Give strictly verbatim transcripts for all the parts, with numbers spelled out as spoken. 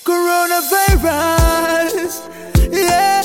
Coronavirus, yeah.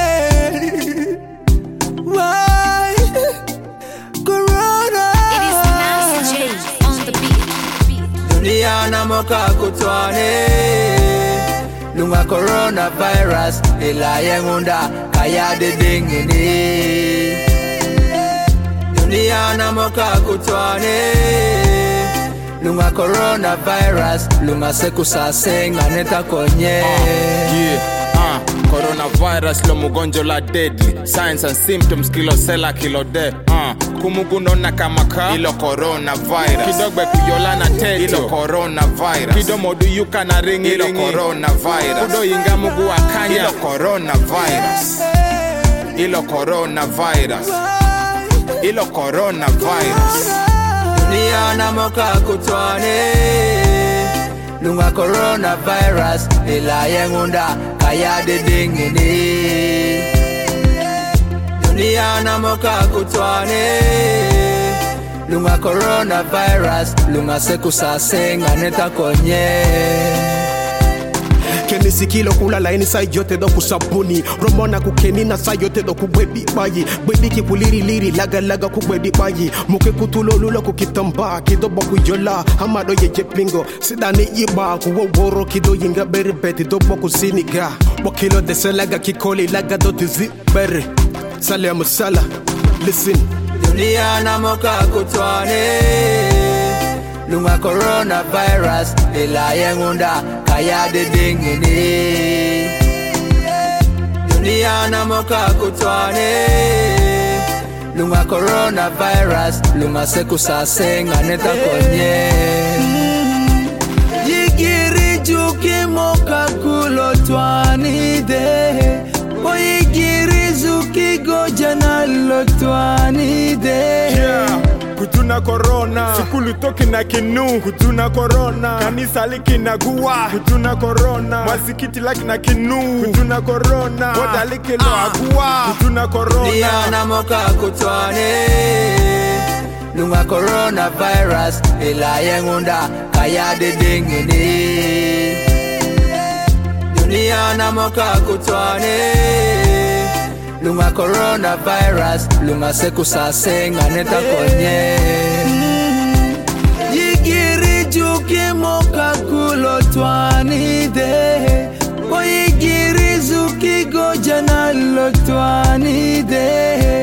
Why? Corona. It is Nasty J on the beat. Dunia na moka kutwane lunga coronavirus ila yengunda kaya dingini. Dunia na moka kutwane lunga coronavirus lunga sekusa senga neta konye. uh, yeah uh, coronavirus lo mugonjo la deadly signs and symptoms kilo sela kilo de uh, kumugunona kama ka ilo coronavirus kidogbe kuyola na tetio ilo coronavirus kidomodu yuka na ringi ilo coronavirus kudo inga mugu akanya ilo coronavirus ilo coronavirus ilo coronavirus. Dunia na moka kutwane lunga coronavirus ila yengunda kaya dingini. Dunia na moka kutwane lunga coronavirus lunga sekusa senga neta konye. Keni sikilo kula laini sa yote do kusabuni Romona kukeni na sa yote do kubwebi bayi Bwebi ki kuliri liri laga laga kubwebi bayi Muke kutulo lula kukitamba kidobo kuyola Hamado yeje pingo sidani iba kuwa woro kido yinga beri beti dobo kusiniga Wakilo dese laga kikoli laga do tizi beri Sale amusala, listen. Dunia na moka kutwane lunga coronavirus ila yengunda kaya dingini. Dunia na moka kutwane lunga coronavirus lunga sekusa senga neta konye. Yigiri juki moka kulotwani de Oyigiri zuki gojana lotwani de Yeah. Kutuna corona Sikulu toki na kinu Kutuna corona Kanisa liki na guwa Kutuna corona Masikiti laki na kinu Kutuna corona Boda liki lo aguwa Kutuna corona Dunia na moka kutwane lunga coronavirus ila yengunda kaya dingini. Dunia na moka kutwane lunga coronavirus lunga sekusa senga neta konye. Yigiri juki moka kulotwani de Oyigiri zuki gojana lotwani de